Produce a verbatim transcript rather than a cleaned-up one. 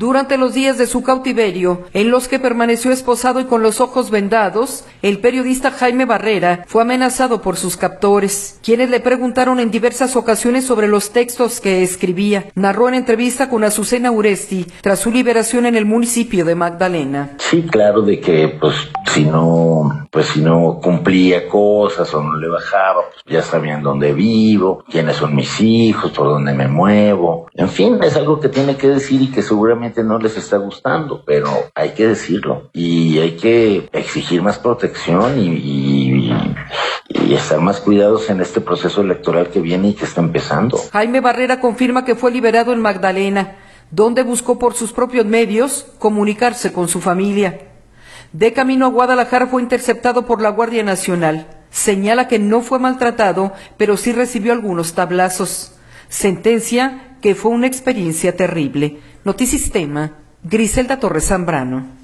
Durante los días de su cautiverio, en los que permaneció esposado y con los ojos vendados, el periodista Jaime Barrera fue amenazado por sus captores, quienes le preguntaron en diversas ocasiones sobre los textos que escribía. Narró en entrevista con Azucena Uresti tras su liberación en el municipio de Magdalena. Sí, claro, de que pues si no, pues si no cumplía cosas o no le bajaba, pues ya sabían dónde vivo, quiénes son mis hijos, por dónde me muevo. En fin, es algo que tiene que decir y que seguramente no les está gustando, pero hay que decirlo y hay que exigir más protección y, y, y estar más cuidados en este proceso electoral que viene y que está empezando. Jaime Barrera confirma que fue liberado en Magdalena, donde buscó por sus propios medios comunicarse con su familia. De camino a Guadalajara fue interceptado por la Guardia Nacional. Señala que no fue maltratado, pero sí recibió algunos tablazos. Sentencia que fue una experiencia terrible. Notisistema, Griselda Torres Zambrano.